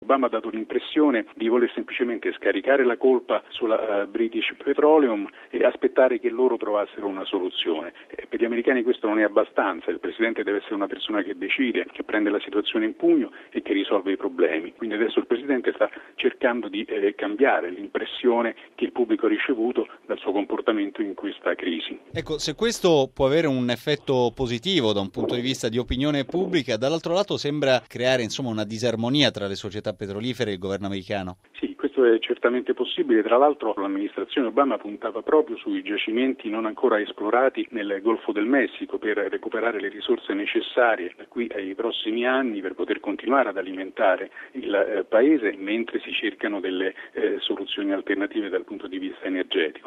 Obama ha dato l'impressione di voler semplicemente scaricare la colpa sulla British Petroleum e aspettare che loro trovassero una soluzione. Per gli americani questo non è abbastanza, il Presidente deve essere una persona che decide, che prende la situazione in pugno e che risolve i problemi. Quindi adesso il Presidente sta cercando di cambiare l'impressione che il pubblico ha ricevuto dal suo comportamento in questa crisi. Ecco, se questo può avere un effetto positivo da un punto di vista di opinione pubblica, dall'altro lato sembra creare una disarmonia tra le società petrolifere e il governo americano. Sì, questo è certamente possibile. Tra l'altro l'amministrazione Obama puntava proprio sui giacimenti non ancora esplorati nel Golfo del Messico per recuperare le risorse necessarie da qui ai prossimi anni per poter continuare ad alimentare il paese mentre si cercano delle soluzioni alternative dal punto di vista energetico.